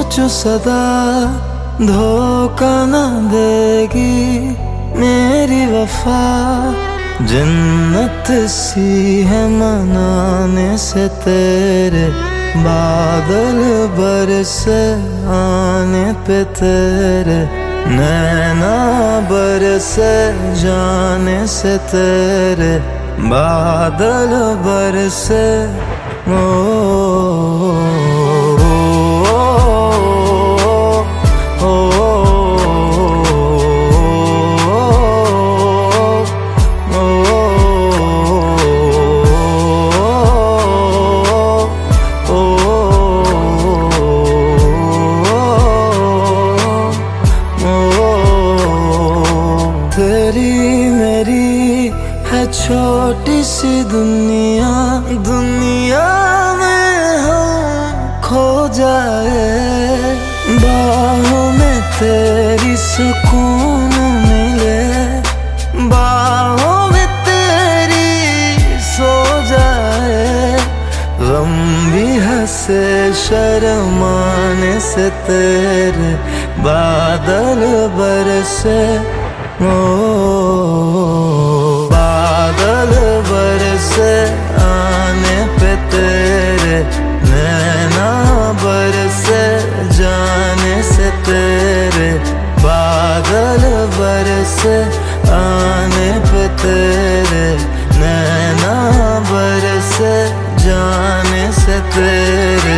सोचूं सदा धोखा न देगी मेरी वफा। जन्नत सी है मनाने से तेरे, बादल बरसे आने पे तेरे, नैना बरसे जाने से तेरे, बादल बरसे ओ तेरी मेरी है छोटी सी दुनिया, दुनिया में हम खो जाए, बाहों में तेरी सुकून मिले, बाहों में तेरी सो जाए। गम भी हंसे शर्माने से तेरे, बादल बरसे ओ बादल बरसे आने पे तेरे, नैना बरसे जाने से तेरे, बादल बरसे आने पे तेरे, नैना बरसे जाने से तेरे।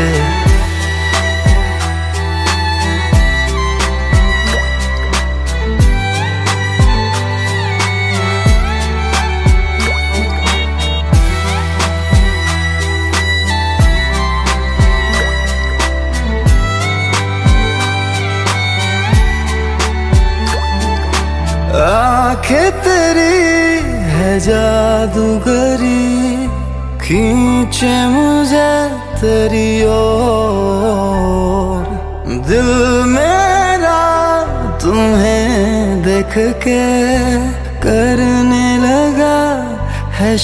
आंखें तेरी है जादूगरी, खींचे मुझे तेरी ओर, दिल मेरा तुम्हें देख के करने लगा है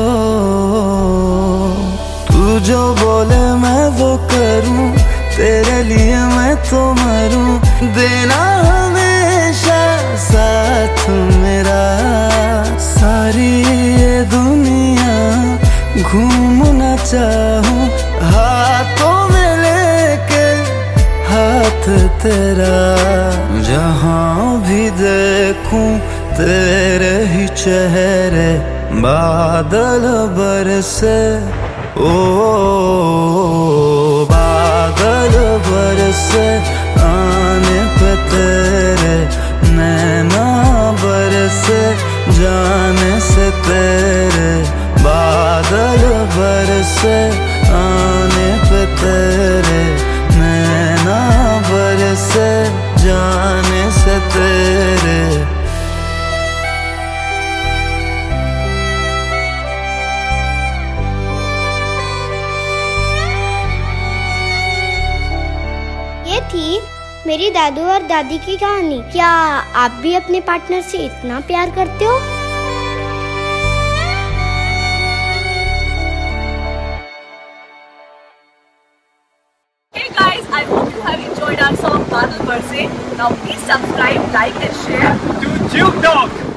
शोर। तू जो बोले मैं वो करूं, तेरे लिए मैं तो मरूं, देना हमेशा साथ मेरा। सारी ये दुनिया घूमना चाहूं, हाथों में लेके हाथ तेरा, जहां भी देखूं तेरे ही चेहरे, बादल बरसे ओ बादल बरसे आने पे तेरे, नैना बरसे जाने से तेरे, बादल बरसे आने पे तेरे, नैना बरसे जाने से तेरे। ये थी मेरी दादू और दादी की कहानी। क्या आप भी अपने पार्टनर से इतना प्यार करते हो? Hey guys, I hope you have enjoyed our song Badal Barse. Now please subscribe, like and share to Juke Talk.